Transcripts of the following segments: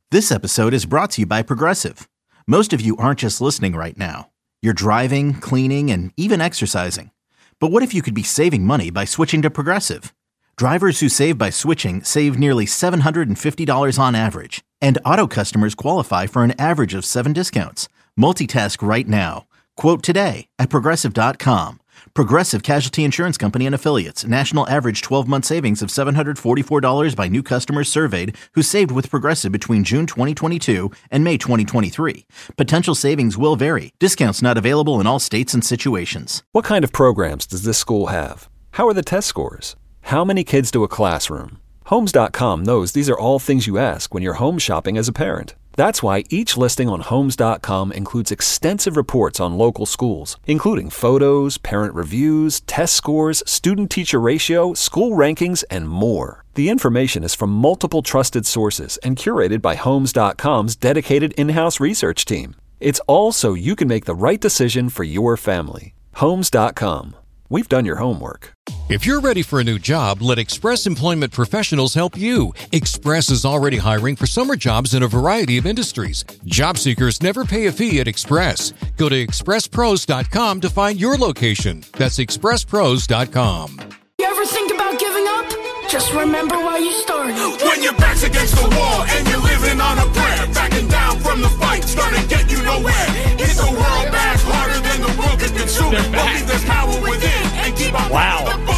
This episode is brought to you by Progressive. Most of you aren't just listening right now. You're driving, cleaning, and even exercising. But what if you could be saving money by switching to Progressive? Drivers who save by switching save nearly $750 on average. And auto customers qualify for an average of 7 discounts. Multitask right now. Quote today at Progressive.com. Progressive Casualty Insurance Company and Affiliates. National average 12-month savings of $744 by new customers surveyed who saved with Progressive between June 2022 and May 2023. Potential savings will vary. Discounts not available in all states and situations. What kind of programs does this school have? How are the test scores? How many kids do a classroom? Homes.com knows these are all things you ask when you're home shopping as a parent. That's why each listing on Homes.com includes extensive reports on local schools, including photos, parent reviews, test scores, student-teacher ratio, school rankings, and more. The information is from multiple trusted sources and curated by Homes.com's dedicated in-house research team. It's all so you can make the right decision for your family. Homes.com. We've done your homework. If you're ready for a new job, let Express Employment Professionals help you. Express is already hiring for summer jobs in a variety of industries. Job seekers never pay a fee at Express. Go to expresspros.com to find your location. That's expresspros.com. You ever think about giving up? Just remember why you started. When your back's against the wall and you're living on a prayer, backing down from the fight, gonna get you nowhere. It's a world back harder than the world can consume it. Believe there's power within and keep on the boom.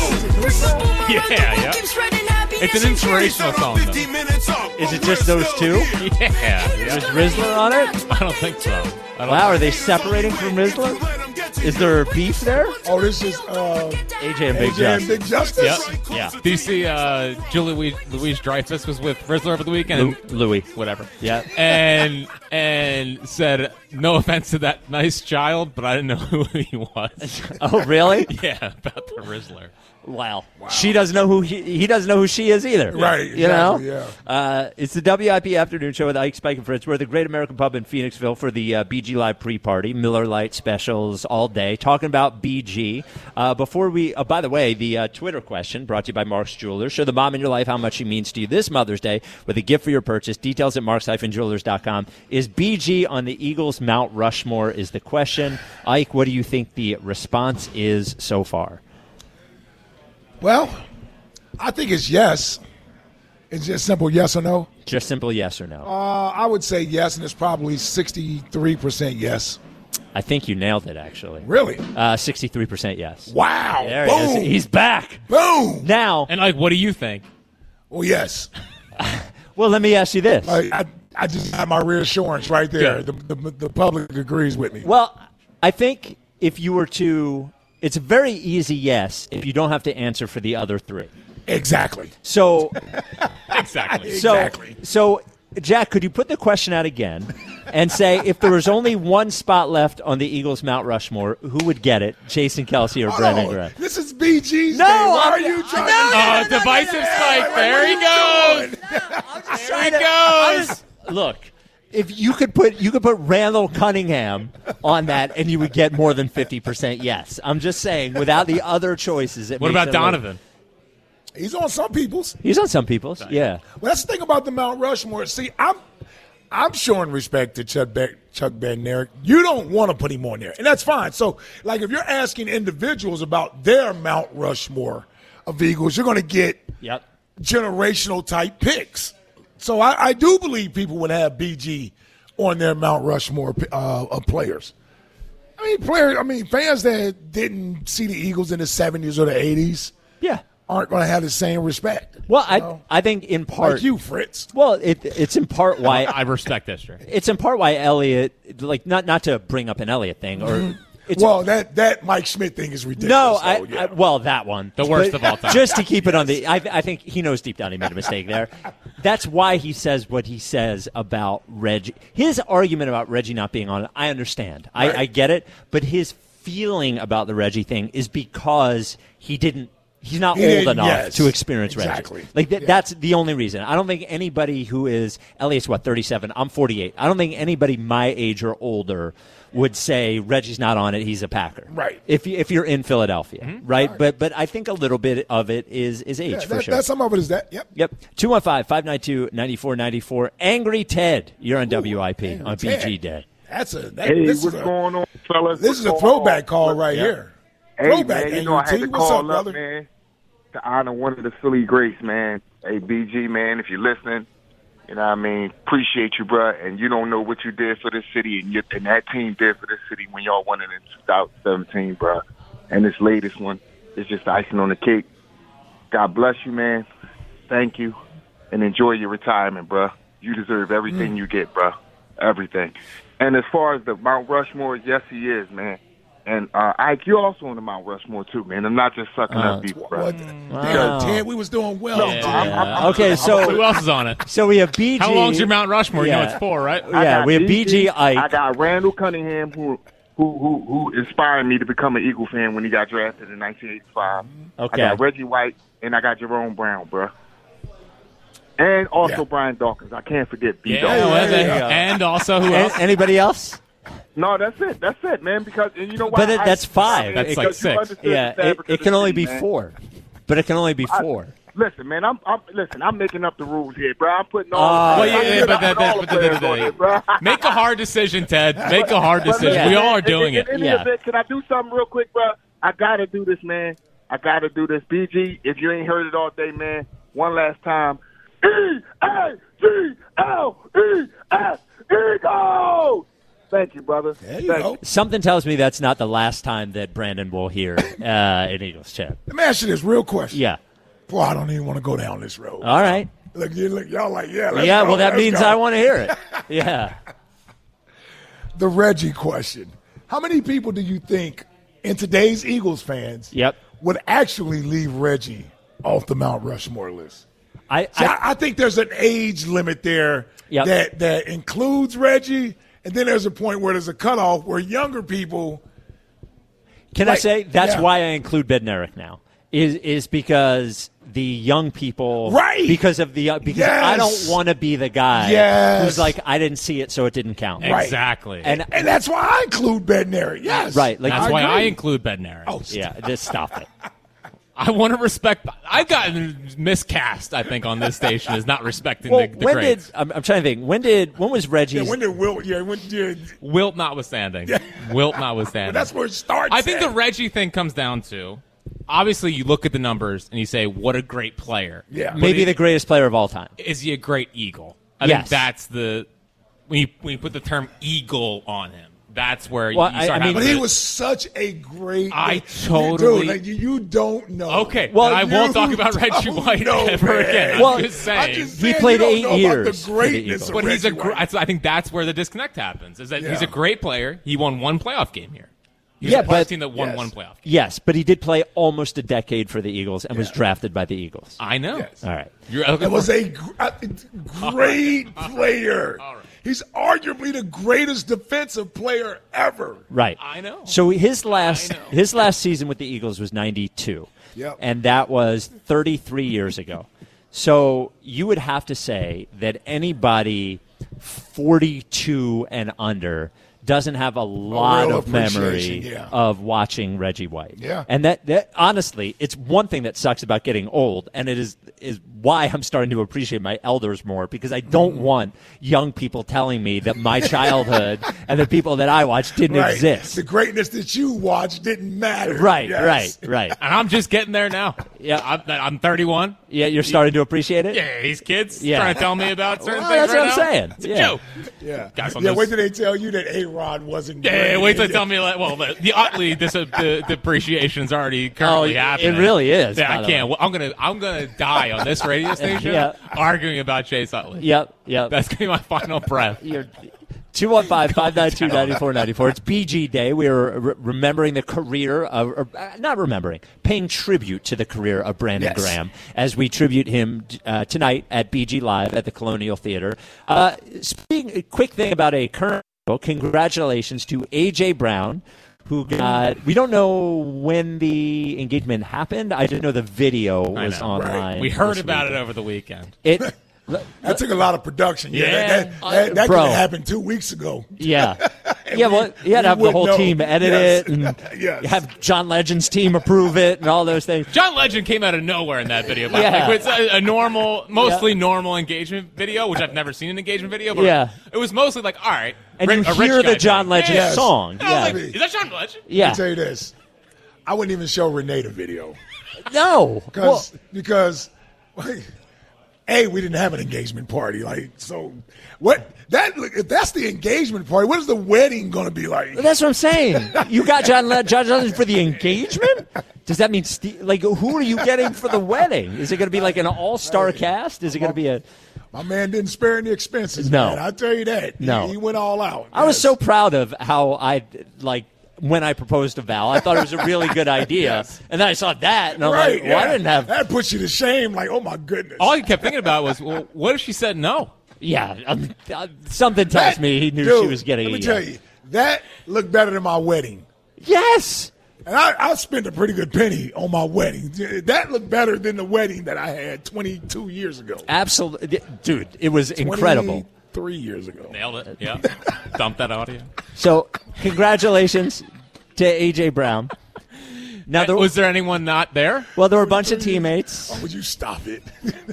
Yeah. It's an inspirational song, though. Is it just those two? Yeah. Is Rizzler on it? I don't think so. Wow, are they separating from Rizzler? Is there beef there? Oh, this is AJ and Big AJ Justice. and Big Justice? Yep. Yeah. Do you see Louise Dreyfus was with Rizzler over the weekend? Louis. Whatever. Yeah. And said, no offense to that nice child, but I didn't know who he was. Oh, really? Yeah, about the Rizzler. Wow. She doesn't know who he doesn't know who she is either. Right. You know? Yeah. It's the WIP Afternoon Show with Ike, Spike, and Fritz. We're at the Great American Pub in Phoenixville for the BG Live pre-party. Miller Lite specials all day. Talking about BG. Before we, by the way, the Twitter question brought to you by Mark's Jewelers. Show the mom in your life how much she means to you this Mother's Day with a gift for your purchase. Details at marks-jewelers.com. Is BG on the Eagles' Mount Rushmore is the question. Ike, what do you think the response is so far? Well, I think it's yes. It's just simple yes or no. Just simple yes or no. I would say yes, and it's probably 63% yes. I think you nailed it, actually. Really? 63% yes. Wow. There Boom. he is. He's back. Boom. Now. And, what do you think? Oh, yes. Well, let me ask you this. I just have my reassurance right there. Yeah. The public agrees with me. Well, I think if you were to – it's a very easy yes if you don't have to answer for the other three. Exactly. So – Exactly. So, Jack, could you put the question out again and say if there was only one spot left on the Eagles' Mount Rushmore, who would get it, Jason Kelce or Brendan Graham? This is BG's No, day. Why are you trying to – Divisive Spike. There he goes. There he goes. Look, if you could put Randall Cunningham on that, and you would get more than 50% yes. I'm just saying, without the other choices, What about Donovan? He's on some people's. He's on some people's. Yeah. Well, that's the thing about the Mount Rushmore. See, I'm showing respect to Chuck Bednarik. You don't want to put him on there, and that's fine. So, like, if you're asking individuals about their Mount Rushmore of Eagles, you're going to get generational type picks. So I do believe people would have BG on their Mount Rushmore of players. Fans that didn't see the Eagles in the 70s or the 80s aren't going to have the same respect. Well, I think in part – like you, Fritz. Well, it's in part why – I respect that, sure. It's in part why Elliott – like, not to bring up an Elliott thing or – that Mike Schmidt thing is ridiculous. No, that one. The worst of all time. Just to keep it on the – I think he knows deep down he made a mistake there. That's why he says what he says about Reggie. His argument about Reggie not being on it, I understand. Right. I get it. But his feeling about the Reggie thing is because he didn't He's not He old didn't- enough yes, to experience exactly. Reggie. That's the only reason. I don't think anybody who is Elliot's 37. I'm 48. I don't think anybody my age or older would say Reggie's not on it. He's a Packer. Right. If you're in Philadelphia, right? But I think a little bit of it is age for sure. That's some of it is that. Yep. Yep. 215-592-9494. Angry Ted, you're on WIP Angry on Ted. BG Day. Hey, what's going on, fellas? This is a throwback call right here. Hey, Throwback, man, you know I had Angry to T. What's call up, brother? man, to honor one of the Philly greats, man. Hey, BG, man, if you're listening, you know what I mean, appreciate you, bro. And you don't know what you did for this city, and that team did for this city when y'all won it in 2017, bro. And this latest one is just icing on the cake. God bless you, man. Thank you, and enjoy your retirement, bro. You deserve everything you get, bro. Everything. And as far as the Mount Rushmore, yes, he is, man. And Ike, you're also on the Mount Rushmore too, man. I'm not just sucking up people, bro. Ted, we was doing well. Okay, so who else is on it? So we have BG. How long's your Mount Rushmore? You know Yeah. it's 4, right? Yeah, we have BG Ike. I got Randall Cunningham, who inspired me to become an Eagle fan when he got drafted in 1985. Okay. I got Reggie White, and I got Jerome Brown, bro. And also Brian Dawkins. I can't forget B. Dawkins. And also who else? Anybody else? No, that's it, man. Because and you know what? But that's 5. That's like 6. Yeah, it can only be 4. But it can only be 4. Listen, man. I'm making up the rules here, bro. I'm putting all. Make a hard decision, Ted. Make a hard decision. We all are doing it. Can I do something real quick, bro? I gotta do this, man. I gotta do this. BG, if you ain't heard it all day, man, one last time. EAGLES Eagles. Thank you, brother. There you go. Something tells me that's not the last time that Brandon will hear an Eagles chant. Let me ask you this real question. Yeah. Boy, I don't even want to go down this road. All right. Look, y'all like, let's yeah, go, well, that let's means go. I want to hear it. Yeah. The Reggie question. How many people do you think in today's Eagles fans would actually leave Reggie off the Mount Rushmore list? I think there's an age limit there that includes Reggie, and then there's a point where there's a cutoff where younger people. Can I say that's why I include Bednarik now? Is because the young people, right? Because I don't want to be the guy who's like, I didn't see it, so it didn't count. Exactly, and that's why I include Bednarik. Yes, right. Like, that's why I include Bednarik. Oh, yeah. Just stop it. I want to respect. I've gotten miscast, I think, on this station is not respecting the when greats. I'm trying to think. When was Reggie's? When did Wilt? Wilt notwithstanding. Wilt notwithstanding. But that's where it starts. I think the Reggie thing comes down to, obviously, you look at the numbers and you say, what a great player. Yeah. Maybe the greatest player of all time. Is he a great Eagle? I think that's the when you put the term Eagle on him. That's where you start having. But he was such a great. I totally. Dude, like, you don't know. Okay, well, I won't talk about Reggie White ever again. I'm just saying. He played 8 years. The greatness of but he's Reggie White. I think that's where the disconnect happens. Is that he's a great player. He won 1 playoff game here. He's a team that won 1 playoff game. Yes, but he did play almost a decade for the Eagles and was drafted by the Eagles. I know. Yes. All right. It was a great player. All right. He's arguably the greatest defensive player ever. Right. I know. So his last season with the Eagles was 92. Yep. And that was 33 years ago. So you would have to say that anybody 42 and under doesn't have a lot real of memory appreciation, of watching Reggie White. Yeah. And that honestly, it's one thing that sucks about getting old, and it is why I'm starting to appreciate my elders more, because I don't want young people telling me that my childhood and the people that I watched didn't exist. The greatness that you watched didn't matter. Right. And I'm just getting there now. Yeah. I'm 31. Yeah, you're starting to appreciate it? Yeah, these kids Yeah. trying to tell me about certain Well, things that's right what I'm now. saying. It's Yeah. a joke. Yeah. Guys on Yeah, those- wait till they tell you that A-Rod wasn't great. Yeah, wait till they tell me that. Well, the Utley depreciation's already currently happening. It really is. Yeah, by I the can't. way. Well, I'm gonna die on this radio station arguing about Chase Utley. Yep. That's gonna be my final breath. 215-592-9494. It's BG Day. We are remembering the career of, not remembering, paying tribute to the career of Brandon Graham as we tribute him tonight at BG Live at the Colonial Theater. Speaking, a quick thing about a current. Congratulations to A.J. Brown, who got. We don't know when the engagement happened. I just know the video was online. Right. We heard about it over the weekend. That took a lot lot of production. That could have happened 2 weeks ago. Yeah. Well, you had to have the whole team edit it and have John Legend's team approve it and all those things. John Legend came out of nowhere in that video. Like, it's a normal, mostly normal engagement video, which I've never seen an engagement video. But it was mostly like, all right. And you hear the John Legend song. Like, is that John Legend? Yeah. I'll tell you this. I wouldn't even show Renee the video. No. Because A, we didn't have an engagement party. So what? If that's the engagement party, what is the wedding going to be like? That's what I'm saying. You got John Legend for the engagement? Does that mean, who are you getting for the wedding? Is it going to be like an all-star cast? Is it going to be a... My man didn't spare any expenses, No. man. I'll tell you that. No. He went all out. I was so proud of how when I proposed to Val, I thought it was a really good idea. And then I saw that, and I'm like, well, I didn't have... That puts you to shame, like, oh, my goodness. All I kept thinking about was, well, what if she said no? Yeah, something tells me he knew she was getting let me tell you, that looked better than my wedding. Yes! And I spent a pretty good penny on my wedding. That looked better than the wedding that I had 22 years ago. Absolutely. Dude, it was incredible. 3 years ago. Nailed it, yeah. Dump that audio. So, congratulations to A.J. Brown. Now, was there anyone not there? Well, there were a bunch of teammates. Oh, would you stop it?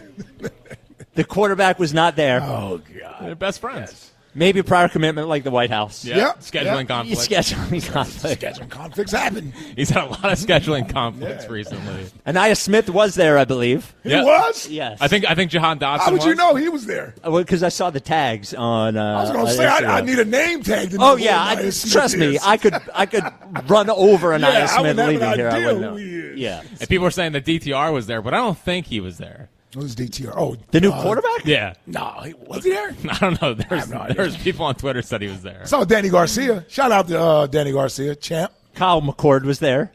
The quarterback was not there. Oh, God. They're best friends. Yes. Maybe prior commitment like the White House. Yeah. Scheduling conflicts. Scheduling conflicts. Scheduling conflicts happen. He's had a lot of scheduling conflicts recently. Anaya Smith was there, I believe. He was? Yes. I think Jahan Dotson How would you know he was there? Well, because I saw the tags on. I was going to say I need a name tag to know. Oh yeah, trust me, I could run over Anaya Smith leaving here. I wouldn't know. Yeah. And people were saying that DTR was there, but I don't think he was there. What was DTR? Oh, the new quarterback? Yeah. No, was he there? I don't know. There's people on Twitter said he was there. I saw Danny Garcia. Shout out to Danny Garcia, champ. Kyle McCord was there.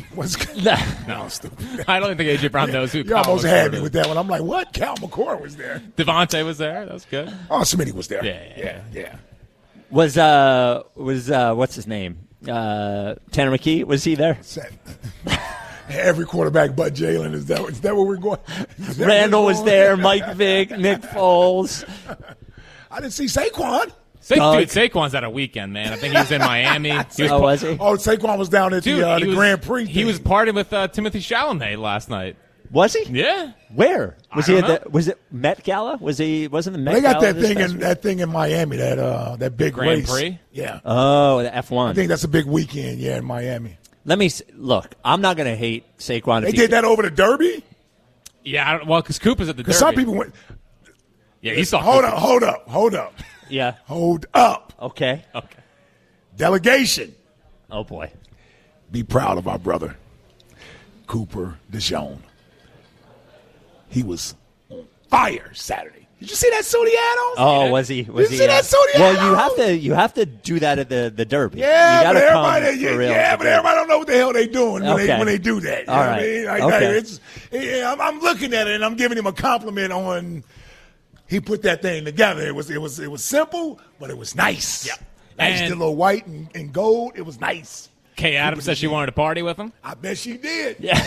No, stupid. I don't think A.J. Brown knows who You Kyle almost McCord had me is. with that one. I'm like, what? Cal McCord was there. Devontae was there. That was good. Oh, Smitty was there. Yeah. Was what's his name? Tanner McKee, was he there? Every quarterback but Jalen. Is that where we're going? Randall was there, Mike Vick, Nick Foles. I didn't see Saquon. Dude, Saquon's at a weekend, man. I think he was in Miami. Was he? Oh, Saquon was down at the Grand Prix. He was partying with Timothy Chalamet last night. Was he? Yeah. Where was he? Was it Met Gala? Wasn't the Met? They got Gala that thing in Miami. That big Grand race. Prix. Yeah. Oh, the F1. I think that's a big weekend. Yeah, in Miami. Let me look. I'm not going to hate Saquon. They did that over the Derby. Yeah, well, because Coop is at the Derby. Because some people went. Yeah, he saw. Hold up. Yeah. Hold up. Okay. Delegation. Oh boy. Be proud of our brother, Cooper DeJean. He was on fire Saturday. Did you see that suit he had on? Oh, was he? Did you see that suit he had on? Well, you have to do that at the Derby. Yeah, you gotta but everybody, come for real. but everybody don't know what the hell they doing when they do that. You All know right. what I mean? I'm looking at it and I'm giving him a compliment on. He put that thing together. It was simple, but it was nice. Yeah, nice, And the little white and gold. It was nice. Kay Adams said she wanted to party with him. I bet she did. Yeah.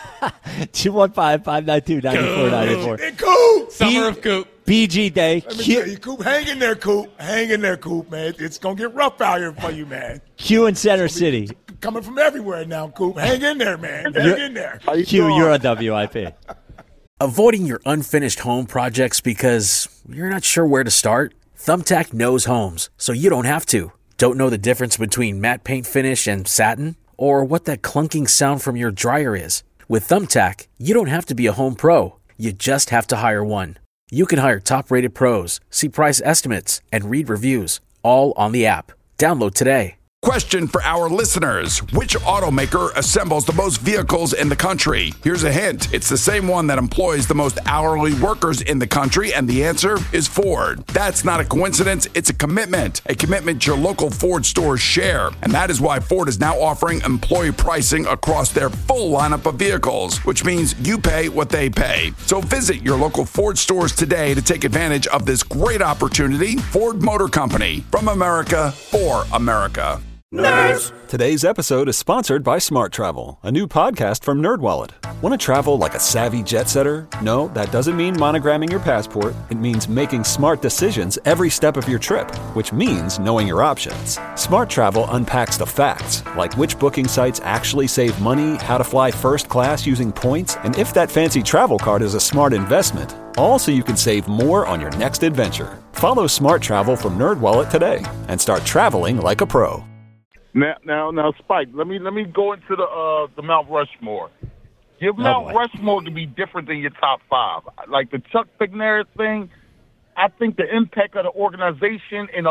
215-592-9494. And Coop. Summer of Coop. BG Day. Let me tell you, Coop, hang in there, Coop. Hang in there, Coop, man. It's going to get rough out here for you, man. Q in Center City. Coming from everywhere now, Coop. Hang in there, man. Hang in there. Q, you're on WIP. Avoiding your unfinished home projects because you're not sure where to start? Thumbtack knows homes, so you don't have to. Don't know the difference between matte paint finish and satin? Or what that clunking sound from your dryer is? With Thumbtack, you don't have to be a home pro. You just have to hire one. You can hire top-rated pros, see price estimates, and read reviews, all on the app. Download today. Question for our listeners. Which automaker assembles the most vehicles in the country? Here's a hint. It's the same one that employs the most hourly workers in the country, and the answer is Ford. That's not a coincidence. It's a commitment your local Ford stores share. And that is why Ford is now offering employee pricing across their full lineup of vehicles, which means you pay what they pay. So visit your local Ford stores today to take advantage of this great opportunity. Ford Motor Company, from America, for America. Nerds! Today's episode is sponsored by Smart Travel, a new podcast from NerdWallet. Want to travel like a savvy jet setter? No, that doesn't mean monogramming your passport. It means making smart decisions every step of your trip, which means knowing your options. Smart Travel unpacks the facts, like which booking sites actually save money, how to fly first class using points, and if that fancy travel card is a smart investment. All so you can save more on your next adventure. Follow Smart Travel from NerdWallet today and start traveling like a pro. Now, Spike. Let me go into the Mount Rushmore. Your Mount Rushmore to be different than your top five. Like the Chuck McNair thing, I think the impact of the organization in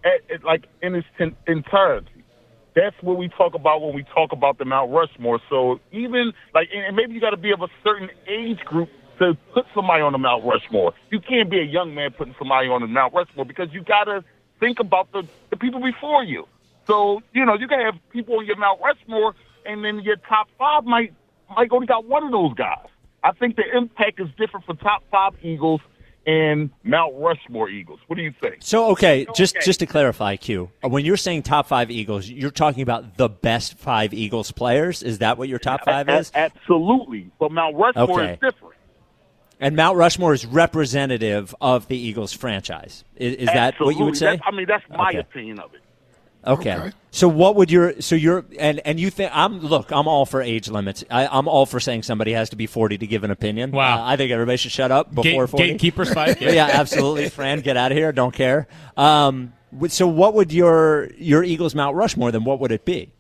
its entirety. That's what we talk about when we talk about the Mount Rushmore. So even and maybe you got to be of a certain age group to put somebody on the Mount Rushmore. You can't be a young man putting somebody on the Mount Rushmore because you got to think about the people before you. So, you can have people on your Mount Rushmore, and then your top five might only got one of those guys. I think the impact is different for top five Eagles and Mount Rushmore Eagles. What do you think? So, just to clarify, Q, when you're saying top five Eagles, you're talking about the best five Eagles players? Is that what your top five is? Absolutely. But Mount Rushmore is different. And Mount Rushmore is representative of the Eagles franchise. Is that what you would say? That's my opinion of it. Okay. So what would you think I'm all for age limits. I'm all for saying somebody has to be 40 to give an opinion. Wow. I think everybody should shut up before 40. Gatekeeper Spike. Yeah, absolutely. Fran, get out of here. Don't care. So what would your Eagles Mount Rushmore, then what would it be?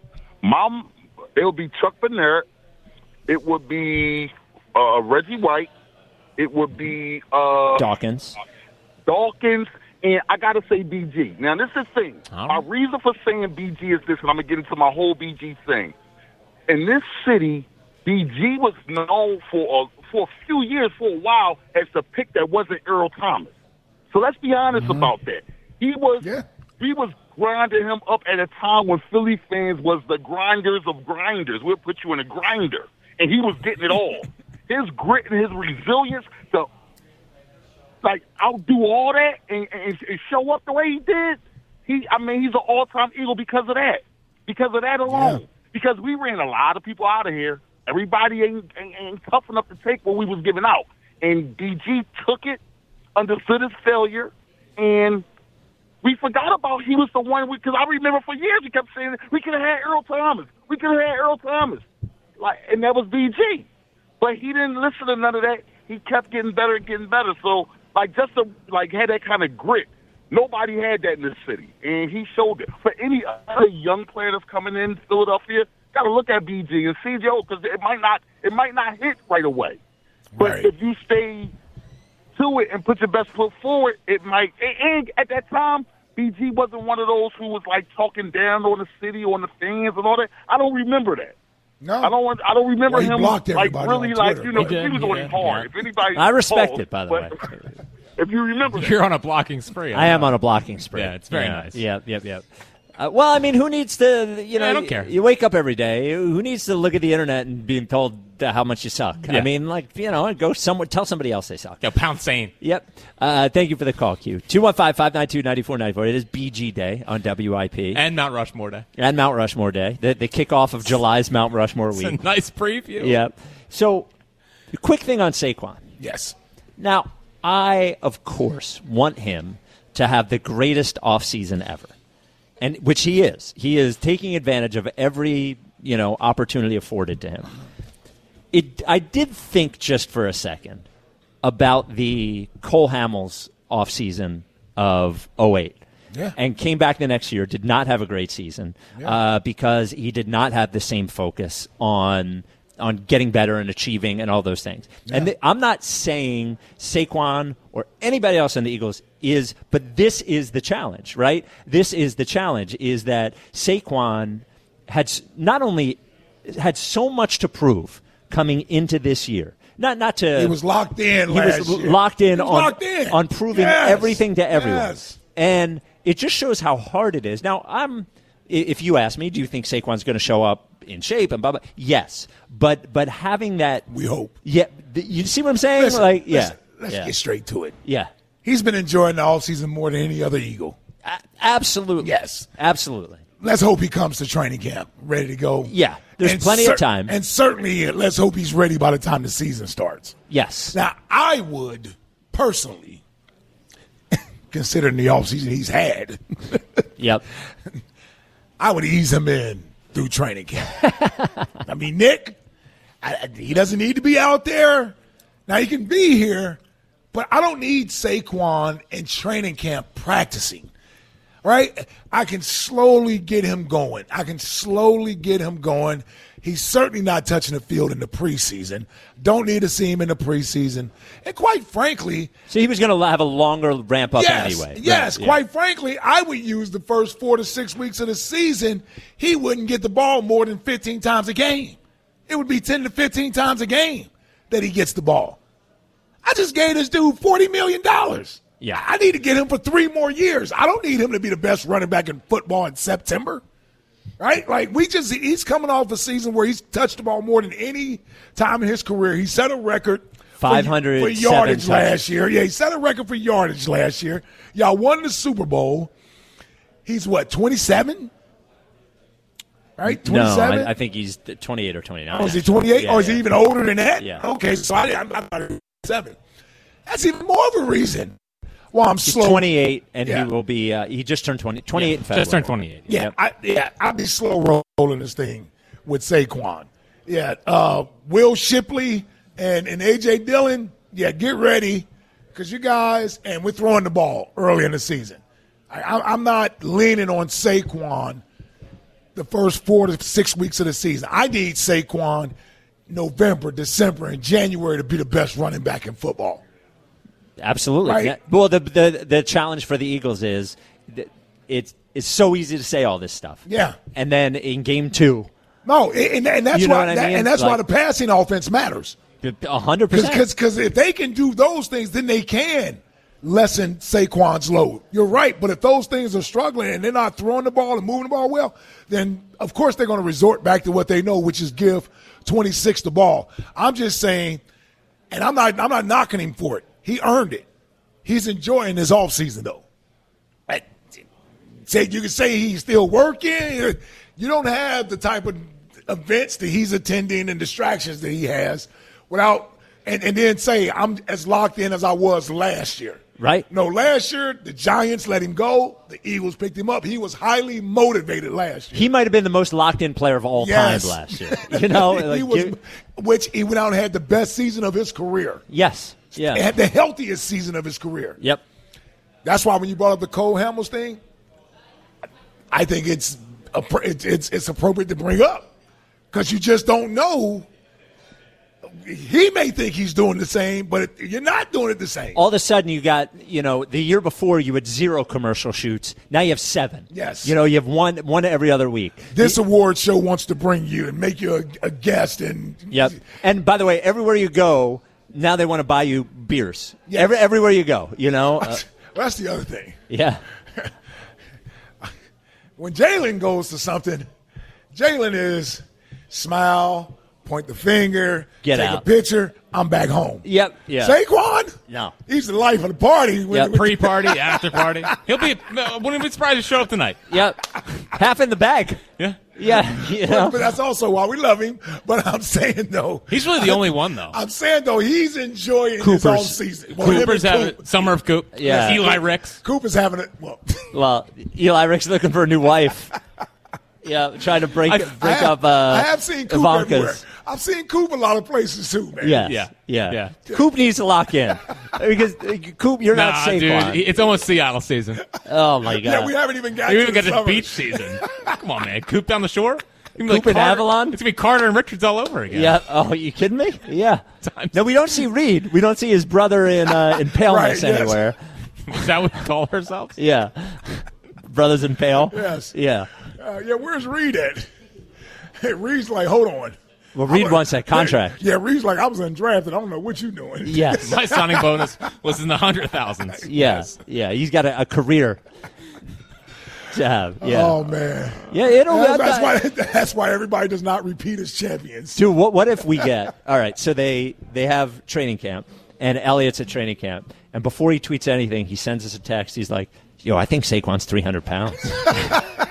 It would be Chuck McNair. It would be Reggie White. It would be Dawkins. And I got to say BG. Now, this is the thing. My reason for saying BG is this, and I'm going to get into my whole BG thing. In this city, BG was known for a few years, for a while, as the pick that wasn't Earl Thomas. So let's be honest about that. We was grinding him up at a time when Philly fans was the grinders of grinders. We'll put you in a grinder. And he was getting it all. His grit and his resilience, outdo all that and show up the way he did. He's an all-time Eagle because of that. Because of that alone. Yeah. Because we ran a lot of people out of here. Everybody ain't tough enough to take what we was giving out. And DG took it, understood his failure, and we forgot about he was the one. Because I remember for years we kept saying we could have had Earl Thomas. And that was BG. But he didn't listen to none of that. He kept getting better and getting better. So, just to had that kind of grit. Nobody had that in this city, and he showed it. For any other young player that's coming in Philadelphia, got to look at BG and see Joe, because it might not hit right away. But if you stay to it and put your best foot forward, it might. And at that time, BG wasn't one of those who was talking down on the city, on the fans, and all that. I don't remember that. No, I don't remember him really he was on his hard. If anybody, I respect it, by the way. If you remember, you're on a blocking spree. I am on a blocking spree. Yeah, it's very nice. Yeah. Who needs to? I don't care. You wake up every day. Who needs to look at the internet and being told how much you suck? Yeah. Go somewhere. Tell somebody else they suck. Yo, pound sane. Yep. Thank you for the call, Q. 215-592-9494. It is BG Day on WIP. And Mount Rushmore Day. The kickoff of July's Mount Rushmore week. It's a nice preview. Yep. So, quick thing on Saquon. Yes. Now, I, of course, want him to have the greatest offseason ever. And which he is. He is taking advantage of every, opportunity afforded to him. I did think just for a second about the Cole Hamels offseason of 2008. Yeah. And came back the next year, did not have a great season because he did not have the same focus on getting better and achieving and all those things. Yeah. And I'm not saying Saquon or anybody else in the Eagles but this is the challenge, right? This is the challenge, is that Saquon had not only had so much to prove coming into this year. Not to. He was locked in. He was locked in on proving everything to everyone. Yes. And it just shows how hard it is. Now, if you ask me, do you think Saquon's going to show up in shape and blah blah? Yes, but having that, we hope. Yeah, you see what I'm saying? Listen, let's get straight to it. Yeah, he's been enjoying the offseason more than any other Eagle. Absolutely. Yes, absolutely. let's hope he comes to training camp ready to go. Yeah, there's plenty of time. And certainly, let's hope he's ready by the time the season starts. Yes. Now, I would personally, considering the offseason he's had, yep, I would ease him in through training camp. I mean, Nick, he doesn't need to be out there. Now, he can be here, but I don't need Saquon in training camp practicing. Right? I can slowly get him going. He's certainly not touching the field in the preseason. Don't need to see him in the preseason. And quite frankly... So he was going to have a longer ramp-up anyway. Yes, right, quite frankly, I would use the first 4 to 6 weeks of the season. He wouldn't get the ball more than 15 times a game. It would be 10 to 15 times a game that he gets the ball. I just gave this dude $40 million. Yeah, I need to get him for 3 more years. I don't need him to be the best running back in football in September, right? Like he's coming off a season where he's touched the ball more than any time in his career. He set a record 500 for yardage last year. Yeah, he set a record for yardage last year. Y'all won the Super Bowl. He's what, 27? Right, 27? No, I think he's 28 or 29. Oh, is he 28? Yeah, or is he even older than that? Yeah. Okay, so I'm not 7. That's even more of a reason. Well, I'm He's slow. 28, and he will be. He just turned 28 in February. Just turned 28. Yeah, I'll be slow rolling this thing with Saquon. Yeah, Will Shipley and A.J. Dillon. Yeah, get ready because you guys and we're throwing the ball early in the season. I'm not leaning on Saquon the first 4 to 6 weeks of the season. I need Saquon November, December, and January to be the best running back in football. Absolutely. Right? Yeah. Well, the challenge for the Eagles is it's so easy to say all this stuff. Yeah. And then in game 2. No, and that's you know why what I mean? and that's why the passing offense matters. 100%. Because if they can do those things, then they can lessen Saquon's load. You're right, but if those things are struggling and they're not throwing the ball and moving the ball well, then of course they're going to resort back to what they know, which is give 26 the ball. I'm just saying, and I'm not knocking him for it. He earned it. He's enjoying his offseason, though. You can say he's still working. You don't have the type of events that he's attending and distractions that he has without and then say I'm as locked in as I was last year. Right. No, last year the Giants let him go. The Eagles picked him up. He was highly motivated last year. He might have been the most locked-in player of all time last year. You know, which he went out and had the best season of his career. Yes. Yeah. Had the healthiest season of his career. Yep. That's why when you brought up the Cole Hamels thing, I think it's appropriate to bring up because you just don't know. He may think he's doing the same, but you're not doing it the same. All of a sudden, you got, the year before you had 0 commercial shoots. Now you have 7. Yes. You have one every other week. This award show wants to bring you and make you a guest. Yep. And by the way, everywhere you go, now they want to buy you beers. Yes. Everywhere you go, Well, that's the other thing. Yeah. When Jalen goes to something, Jalen is smile, point the finger, take a picture, I'm back home. Yep. Yeah. Saquon? No. He's the life of the party. Pre-party, after party. Wouldn't be surprised to show up tonight. Yep. Half in the bag. Yeah. Yeah. But that's also why we love him. But I'm saying, though. He's really the only one, though. I'm saying, though, he's enjoying his own season. Cooper's having Summer of Coop. Yeah. Eli Ricks. Cooper's having it. Well, Eli Ricks looking for a new wife. Yeah, trying to break up I have seen Coop Ivanka's. everywhere. I've seen Coop a lot of places, too, man. Yeah. Coop needs to lock in. Because, Coop, you're not safe dude, it's almost Seattle season. Oh, my God. Yeah, we haven't even got to the the summer. beach season. Come on, man. Coop down the shore? Coop and Avalon? It's going to be Carter and Richards all over again. Yeah. Oh, are you kidding me? Yeah. No, we don't see Reed. We don't see his brother in paleness anywhere. Is that what we call ourselves? Yeah. Brothers in pale? Yes. Yeah. Where's Reed at? Hey, Reed's like, hold on. Well, Reed wants that contract. Yeah, Reed's like, I was undrafted. I don't know what you're doing. Yes. My signing bonus was in the 100,000s. Yeah. Yeah. He's got a career to have. Yeah. Oh, man. Yeah, that's why everybody does not repeat as champions. Dude, what if we get – all right, so they have training camp, and Elliott's at training camp, and before he tweets anything, he sends us a text. He's like, I think Saquon's 300 pounds.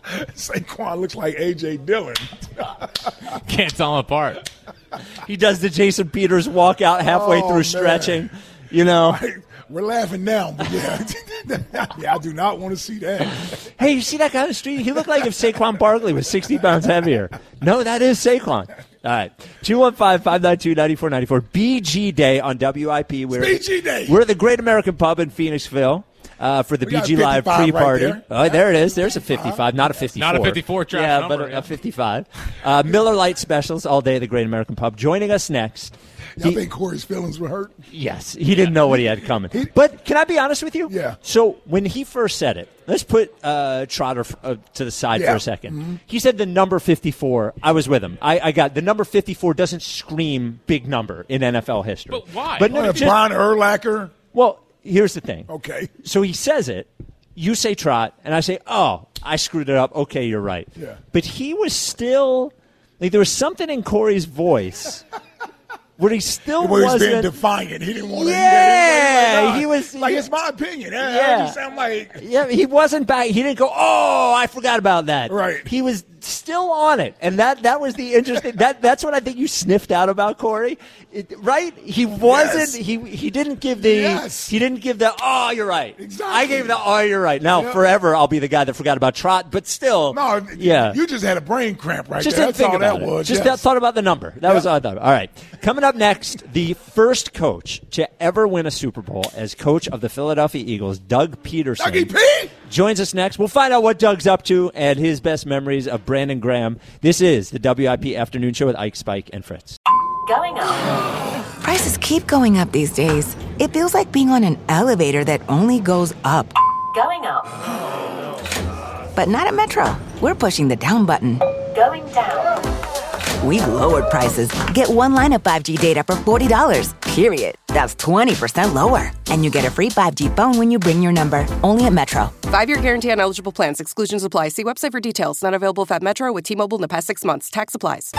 Saquon looks like A.J. Dillon. Can't tell them apart. He does the Jason Peters walk out halfway through stretching. You know. We're laughing now, but yeah, I do not want to see that. Hey, you see that guy on the street? He looked like if Saquon Barkley was 60 pounds heavier. No, that is Saquon. All right. 215-592-9494. BG Day on WIP. BG Day. We're at the Great American Pub in Phoenixville for the BG Live pre-party. Right there. Oh, there it is. There's a 55, not a 54. Not a 54 trash yeah, number. But a 55. Miller Lite specials all day at the Great American Pub. Joining us next. Y'all think Corey's feelings were hurt? Yes. He didn't know what he had coming. But can I be honest with you? Yeah. So when he first said it, let's put Trotter to the side for a second. Mm-hmm. He said the number 54. I was with him. I got the number 54 doesn't scream big number in NFL history. But why? But Brian Urlacher? Well, here's the thing. Okay. So he says it. You say Trot, and I say, oh, I screwed it up. Okay, you're right. Yeah. But he was still, like, there was something in Corey's voice where he still wasn't. He was being defiant. He didn't want to. Yeah, he was. Like, it's my opinion. Yeah. You sound like. Yeah, he wasn't back. He didn't go, oh, I forgot about that. Right. He was still on it. And that was the interesting, that's what I think you sniffed out about Corey. Right? He wasn't, he didn't give the, oh, you're right. Exactly. I gave the, oh, you're right. Now, forever, I'll be the guy that forgot about Trot, but still. No, yeah. You just had a brain cramp right just there. Didn't That's think all about that it. was. Just thought about the number. That was all I thought. All right. Coming up next, the first coach to ever win a Super Bowl as coach of the Philadelphia Eagles, Doug Peterson. Dougie P! Joins us next. We'll find out what Doug's up to and his best memories of Brandon Graham. This is the WIP Afternoon Show with Ike, Spike, and Fritz. Going up. Prices keep going up these days. It feels like being on an elevator that only goes up. Going up. But not at Metro. We're pushing the down button. Going down. We've lowered prices. Get one line of 5G data for $40, period. That's 20% lower. And you get a free 5G phone when you bring your number. Only at Metro. 5-year guarantee on eligible plans. Exclusions apply. See website for details. Not available at Metro with T-Mobile in the past 6 months. Tax applies.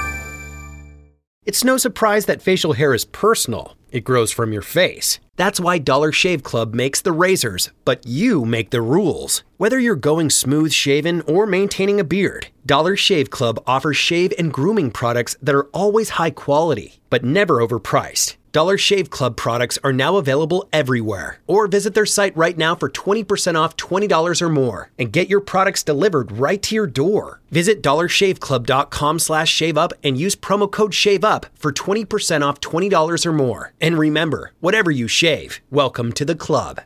It's no surprise that facial hair is personal. It grows from your face. That's why Dollar Shave Club makes the razors, but you make the rules. Whether you're going smooth shaven or maintaining a beard, Dollar Shave Club offers shave and grooming products that are always high quality, but never overpriced. Dollar Shave Club products are now available everywhere. Or visit their site right now for 20% off $20 or more and get your products delivered right to your door. Visit dollarshaveclub.com/shaveup and use promo code SHAVEUP for 20% off $20 or more. And remember, whatever you shave, welcome to the club.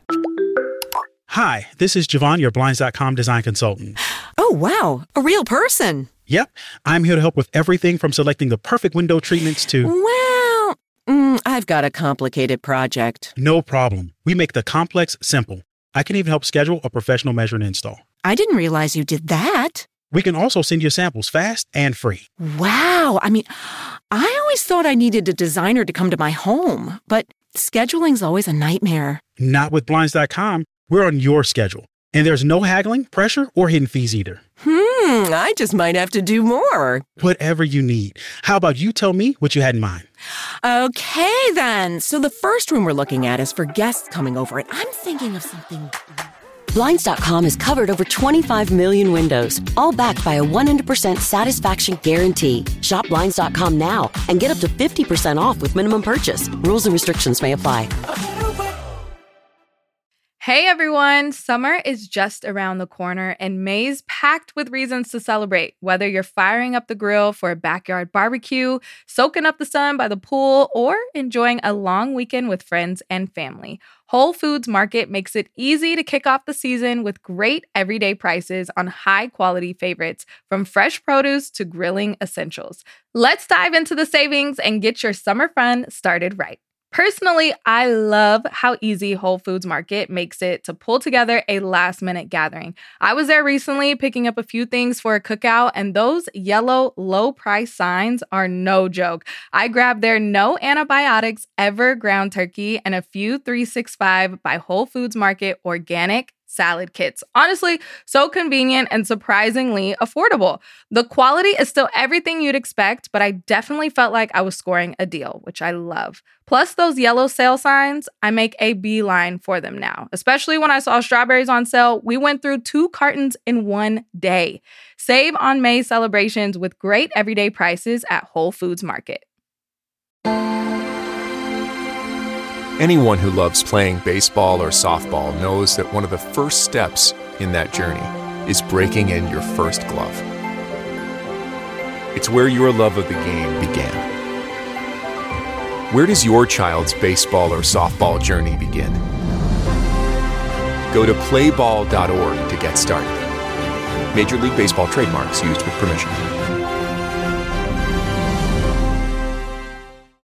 Hi, this is Javon, your Blinds.com design consultant. Oh, wow. A real person. Yep. I'm here to help with everything from selecting the perfect window treatments to... Well, I've got a complicated project. No problem. We make the complex simple. I can even help schedule a professional measure and install. I didn't realize you did that. We can also send you samples fast and free. Wow. I mean, I always thought I needed a designer to come to my home, but scheduling's always a nightmare. Not with Blinds.com. We're on your schedule. And there's no haggling, pressure, or hidden fees either. I just might have to do more. Whatever you need. How about you tell me what you had in mind? Okay, then. So the first room we're looking at is for guests coming over, and I'm thinking of something... Blinds.com has covered over 25 million windows, all backed by a 100% satisfaction guarantee. Shop Blinds.com now and get up to 50% off with minimum purchase. Rules and restrictions may apply. Hey everyone, summer is just around the corner and May's packed with reasons to celebrate. Whether you're firing up the grill for a backyard barbecue, soaking up the sun by the pool, or enjoying a long weekend with friends and family, Whole Foods Market makes it easy to kick off the season with great everyday prices on high-quality favorites, from fresh produce to grilling essentials. Let's dive into the savings and get your summer fun started right. Personally, I love how easy Whole Foods Market makes it to pull together a last-minute gathering. I was there recently picking up a few things for a cookout, and those yellow low-price signs are no joke. I grabbed their no antibiotics ever ground turkey and a few 365 by Whole Foods Market organic salad kits. Honestly, so convenient and surprisingly affordable. The quality is still everything you'd expect, but I definitely felt like I was scoring a deal, which I love. Plus those yellow sale signs, I make a beeline for them now. Especially when I saw strawberries on sale, we went through 2 cartons in one day. Save on May's celebrations with great everyday prices at Whole Foods Market. Anyone who loves playing baseball or softball knows that one of the first steps in that journey is breaking in your first glove. It's where your love of the game began. Where does your child's baseball or softball journey begin? Go to playball.org to get started. Major League Baseball trademarks used with permission.